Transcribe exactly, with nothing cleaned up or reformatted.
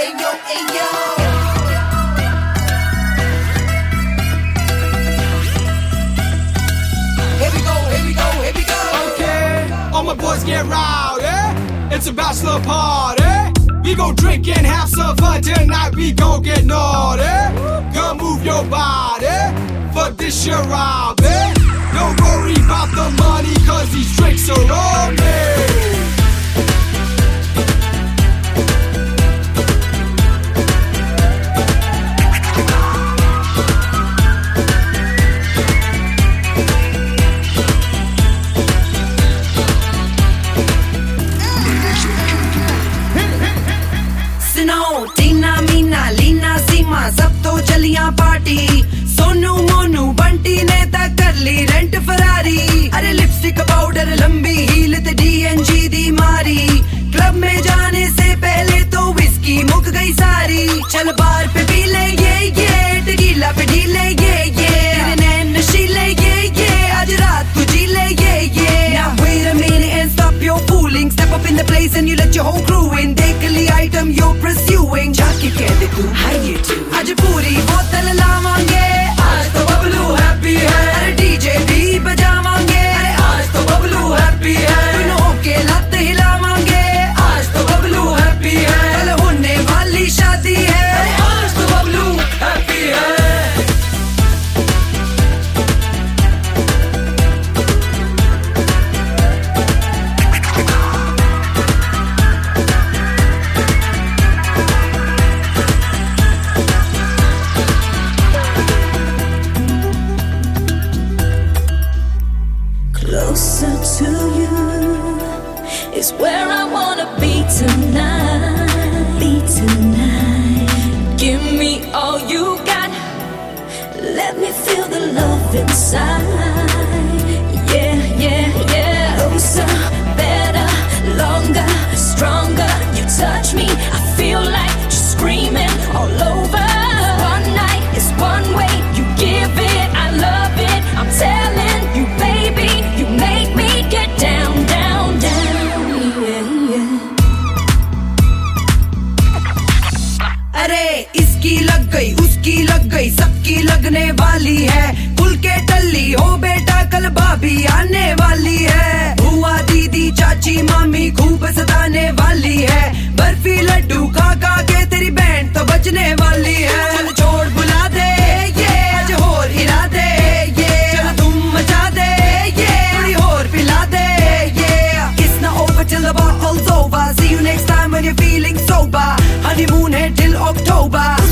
ayo, ayo. Here we go, here we go, here we go. Okay, all my boys get rowdy. It's a bachelor party. We gon' drink and have some fun tonight. We gon' get naughty. Come move your body for this year, Robbie. Don't worry about the money, cause these drinks are on me. टीना मीना लीना सीमा सब तो चलियां party Sonu Monu Bunty ने तक कर ली rent Ferrari अरे lipstick powder लंबी heel ते डीएनजी दी मारी क्लब में जाने से पहले तो विस्की मुक गई सारी चल बार पे पी ले ये ये टकीला पे ढीले ये ये तेरे नैन नशीले ये ये आज रात को जी ले ये ये Now wait a minute and stop your fooling step up in the place and you let your whole crew in देख ली item you're pursuing जाके कह दे तू how you do आज पूरी बोतल लावांगे आज तो बबलू हैप्पी है अरे डीजे भी बजावांगे अरे आज तो बबलू हैप्पी है दोनों के लत हिलावांगे आज तो बबलू हैप्पी है कल होने वाली शादी है अरे आज तो बबलू हैप्पी है Closer to you is where I wanna be tonight. Be tonight. Give me all you got. Let me feel the love inside. Yeah, yeah, yeah. Closer, better, longer, stronger. You touch me, I feel like just screaming all over. One night is one way. You give it, I love it. I'm telling you, baby. You make me get down, down, down, yeah, yeah. अरे इसकी लग गई उसकी लग गई सबकी लगने वाली है खुल के टल्ली हो बेटा कल भाभी आने वाली है बुआ दीदी चाची मामी खूब सताने वाली है बर्फी लड्डू खा खा के तेरी बैंड तो बजने वाली है चल छोड़ बुला दे ये आज होर हिला दे ये चल तुम मचा दे ये थोड़ी होर पिला दे ये It's not over till the bottle's over See you next time when you're feeling sober Honeymoon है till October